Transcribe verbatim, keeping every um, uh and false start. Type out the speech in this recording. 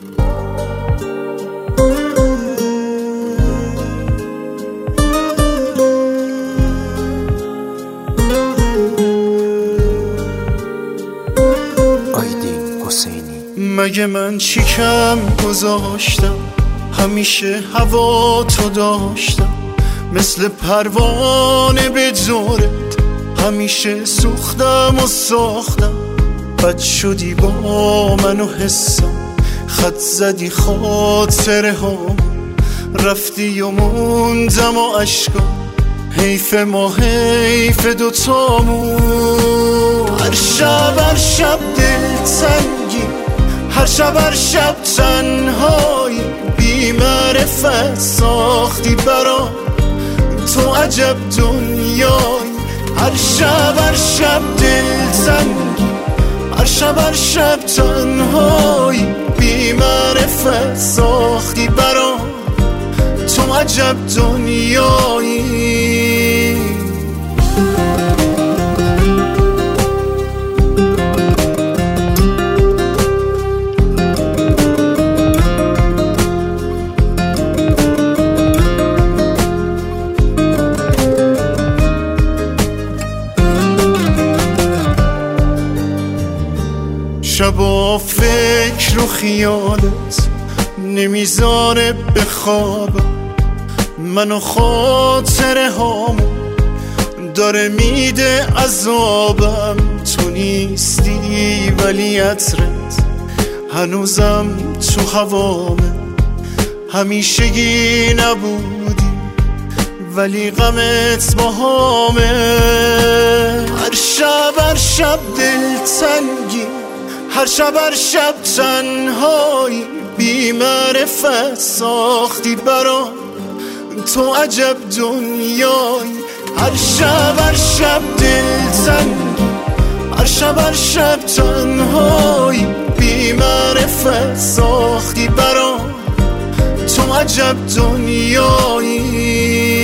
مگه من چی کم گذاشتم؟ همیشه هوا تو داشتم، مثل پروانه به جورت همیشه سوختم و ساختم. بد شدی با من و حسم، خط زدی خاطره ها، رفتی و موندم و عشقام، حیف ما حیف دوتامون. هر شب هر شب دل تنگی، هر شب هر شب تنهایی، بی معرفت ساختی برام تو عجب دنیایی. هر شب هر شب دل تنگی، هر شب هر شب تنهایی، بی معرفت ساختی برام تو عجب دنیایی. شبا فکر و خیالت نمیذاره بخوابم، منو خاطره هامون داره میده عذابم. تو نیستی ولی عطرت هنوزم تو هوامه، همیشگی نبودی ولی غمت باهامه. هر شب هر شب دل تنگی، هر شب هر شب تنهایی، بی معرفت ساختی برام تو عجب دنیایی. هر شب هر شب دل تنگی، هر شب هر شب تنهایی، بی معرفت ساختی برام تو عجب دنیایی.